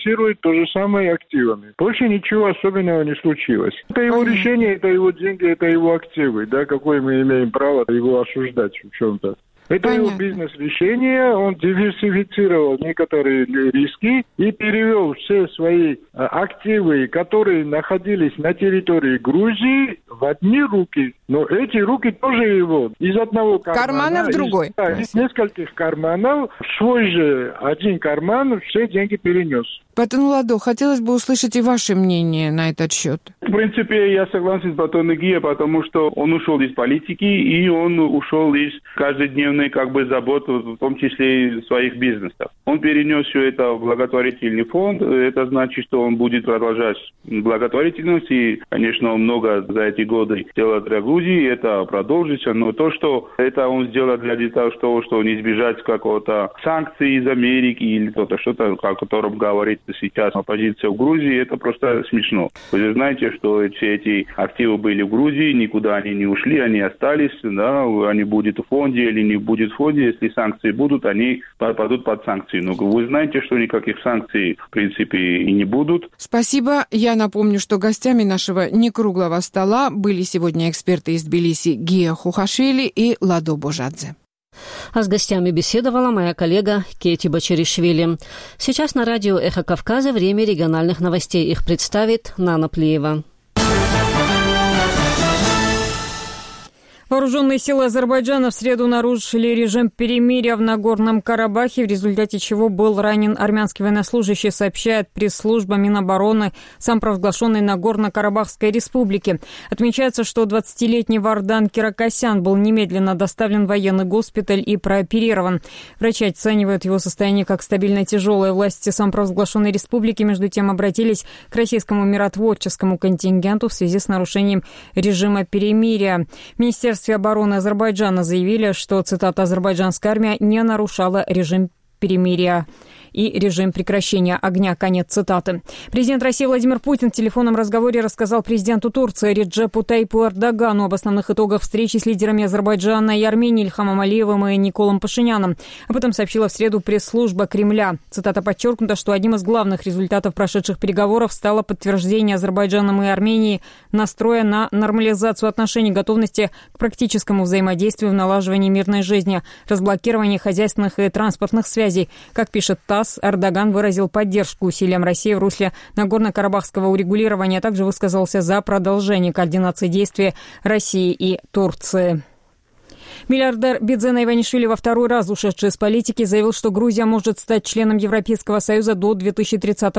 то же самое активами. Больше ничего особенного не случилось. Это его решение, это его деньги, это его активы, да, какое мы имеем право его осуждать в чем-то. Это его бизнес-решение, он диверсифицировал некоторые риски и перевел все свои активы, которые находились на территории Грузии, в одни руки. Но эти руки тоже его. Из одного кармана в другой. Из нескольких карманов в свой же один карман все деньги перенес. Батон Ладо, хотелось бы услышать и ваше мнение на этот счет. В принципе, я согласен с Батоном Гия, потому что он ушел из политики, и он ушел из каждодневной забот, в том числе и своих бизнесов. Он перенес все это в благотворительный фонд. Это значит, что он будет продолжать благотворительность, и, конечно, он много за эти годы сделал для Грузии, это продолжится. Но то, что это он сделал для того, что не избежать какого-то санкций из Америки или что-то, о котором говорит сейчас оппозиция в Грузии, это просто смешно. Вы же знаете, что все эти активы были в Грузии, никуда они не ушли, они остались, да, они будут в фонде или не будет в фонде, если санкции будут, они попадут под санкции. Но вы знаете, что никаких санкций, в принципе, и не будут. Спасибо. Я напомню, что гостями нашего некруглого стола были сегодня эксперты из Тбилиси Гия Хухашвили и Ладо Божадзе. А с гостями беседовала моя коллега Кети Бачаришвили. Сейчас на радио «Эхо Кавказа» время региональных новостей. Их представит Нана Плиева. Вооруженные силы Азербайджана в среду нарушили режим перемирия в Нагорном Карабахе, в результате чего был ранен армянский военнослужащий, сообщает пресс-служба Минобороны самопровозглашенной Нагорно-Карабахской республики. Отмечается, что 20-летний Вардан Киракосян был немедленно доставлен в военный госпиталь и прооперирован. Врачи оценивают его состояние как стабильно тяжелое. Власти самопровозглашенной республики, между тем, обратились к российскому миротворческому контингенту в связи с нарушением режима перемирия. Министерство обороны Азербайджана заявили, что, цитата, азербайджанская армия не нарушала режим перемирия и режим прекращения огня. Конец цитаты. Президент России Владимир Путин в телефонном разговоре рассказал президенту Турции Реджепу Тайпу Эрдогану об основных итогах встречи с лидерами Азербайджана и Армении Ильхамом Алиевым и Николом Пашиняном. Об этом сообщила в среду пресс-служба Кремля. Цитата подчеркнута, что одним из главных результатов прошедших переговоров стало подтверждение Азербайджаном и Арменией настроя на нормализацию отношений, готовности к практическому взаимодействию в налаживании мирной жизни, разблокировании хозяйственных и транспортных связей. Как пишет ТАСС, Эрдоган выразил поддержку усилиям России в русле Нагорно-Карабахского урегулирования, а также высказался за продолжение координации действий России и Турции. Миллиардер Бидзена Иванишвили, во второй раз ушедший из политики, заявил, что Грузия может стать членом Европейского Союза до 2030